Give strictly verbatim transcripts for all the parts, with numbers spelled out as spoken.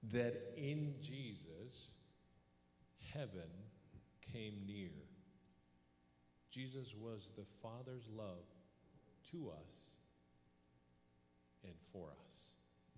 that in Jesus, heaven came near. Jesus was the Father's love to us and for us.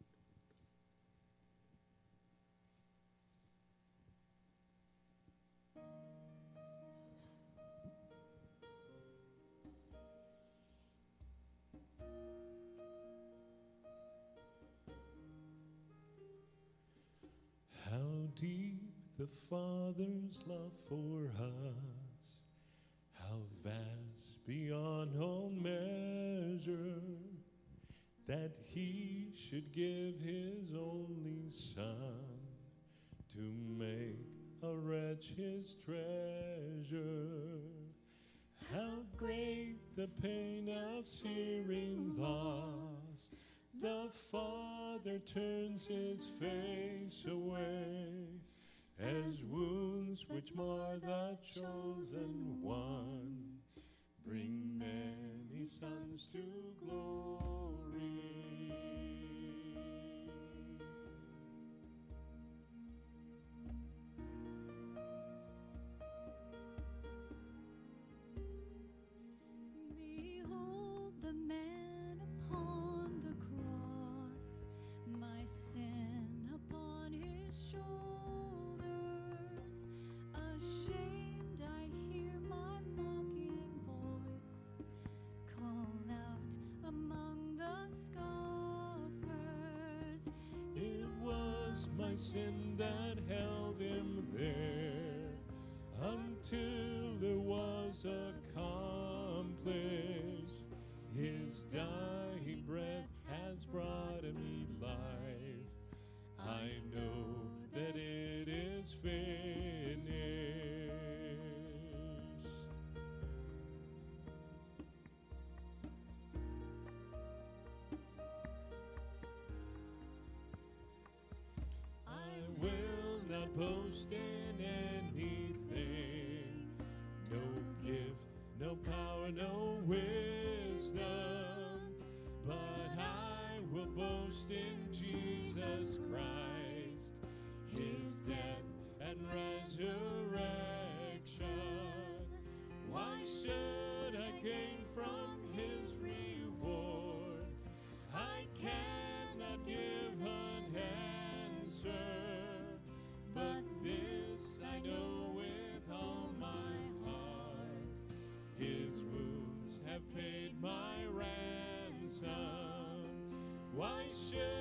How deep the Father's love for us, how vast beyond all measure, that he should give his only Son to make a wretch his treasure. How great the pain of searing loss, the Father turns his face away, as wounds which mar the chosen one bring many sons to glory. Behold the man upon the cross, my sin upon his shoulders. Ashamed, I hear my mocking voice call out among the scoffers. It was my sin that held him there until it was accomplished. His dying breath has brought me life. I know that it is finished. I will not boast in anything, no gift, no power, no wisdom, but I will boast in Jesus Christ, his death and resurrection. Why should I gain from his reward? I cannot give an answer, but this I know with all my heart, his wounds have paid my ransom. Why should